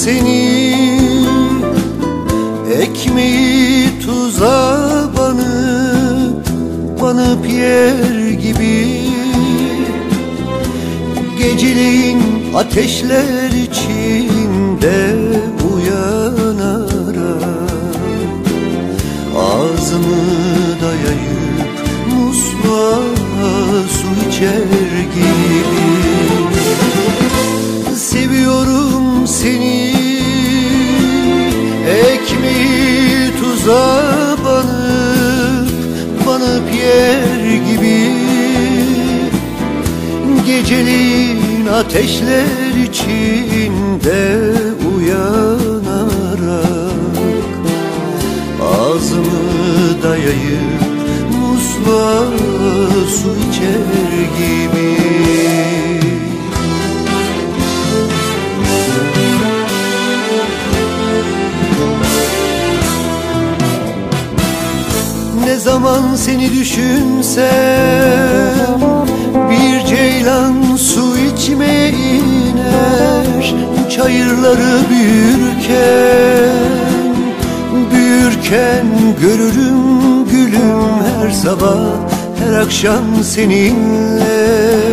seni, ekmeği tuza banıp yer gibi. Geceleyin ateşler içinde uyanarak, ağzımı dayayıp musluğa su içer gibi. Seviyorum seni, ekmeği tuza banıp yer gibi. Geceleyin ateşler içinde uyanarak, ağzımı dayayıp musluğa su içer gibi. Ne zaman seni düşünsem, bir ceylan su içmeye iner. Çayırları büyürken görürüm gülüm her sabah, her akşam seninle.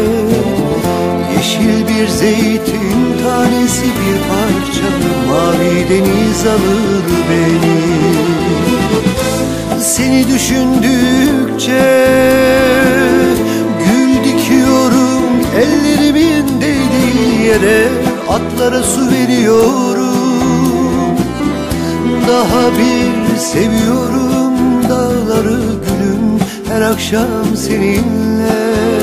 Yeşil bir zeytin tanesi, bir parça mavi deniz alır beni. Seni düşündükçe gül dikiyorum, ellerimin değdiği yere atlara su veriyorum. Daha bir seviyorum dağları gülüm, her akşam seninle.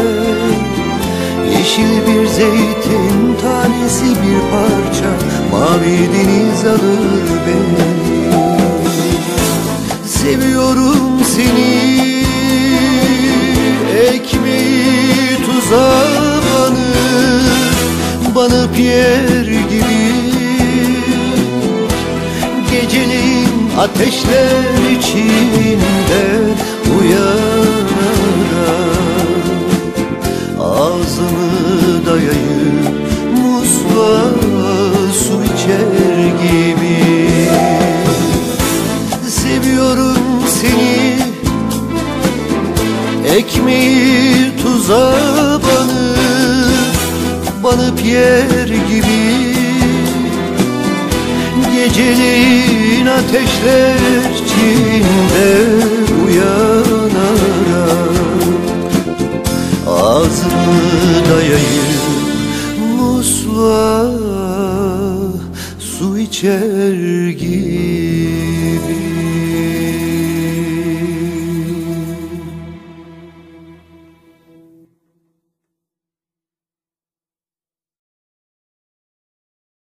Yeşil bir zeytin tanesi, bir parça mavi deniz alır beni. Seviyorum seni, ekmeği tuza banıp yer gibi. Geceleyin ateşler içinde uyanarak, ağzımı dayayıp musluğa su içer gibi. Seviyorum seni, ekmeği tuza banıp yer gibi. Geceleyin ateşler içinde uyanarak, ağzımı dayayıp musluğa su içer gibi.